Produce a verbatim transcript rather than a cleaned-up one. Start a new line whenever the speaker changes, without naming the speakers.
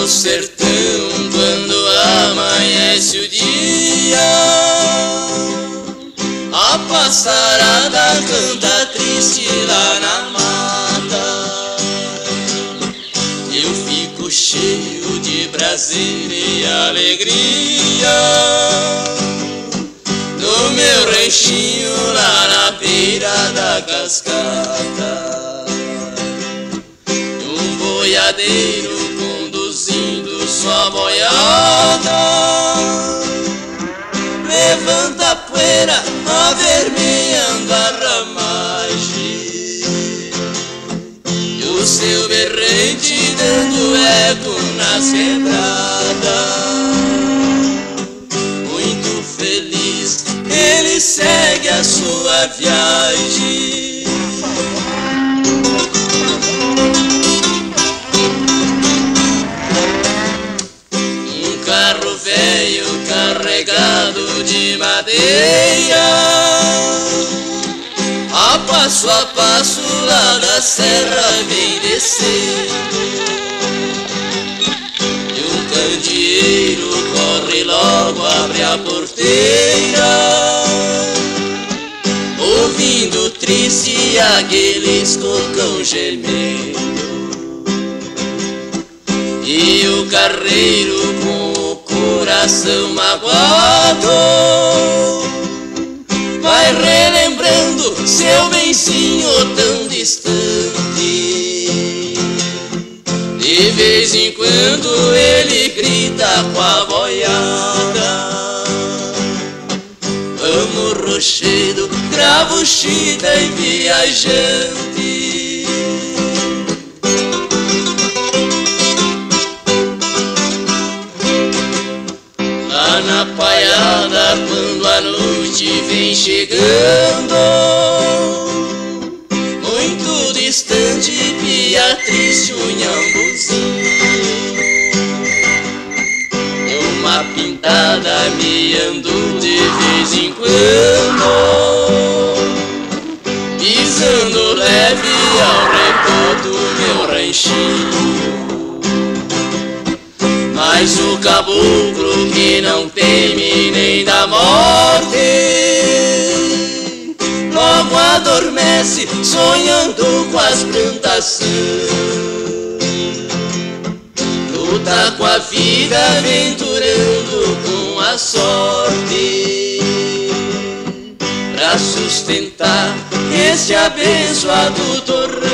no sertão, quando amanhece o dia, a passarada canta triste lá na mata. Eu fico cheio de prazer e alegria no meu ranchinho lá na beira da cascata. Um boiadeiro conduzindo sua boiada levanta a poeira avermelhando a ramagem, e o seu berrante dando eco nas quebradas. Muito feliz ele segue a sua viagem. Um carro velho carregado de madeira, a passo a passo lá da serra vem descendo, e um candeeiro corre logo, abre a porteira, ouvindo triste aqueles cocão gemendo. E o carreiro com o coração magoado vai relembrando seu benzinho tão distante. De vez em quando ele grita com a boiada: vamos rochedo, cravo, chita e viajante. Lá na paiada, quando a noite vem chegando, muito distante, pia triste, um nhambuzinho, uma pintada miando de vez em quando, pisando leve ao redor do meu ranchinho. Mas o caboclo que não teme nem da morte logo adormece sonhando com as plantações. Luta com a vida aventurando com a sorte pra sustentar este abençoado torrão.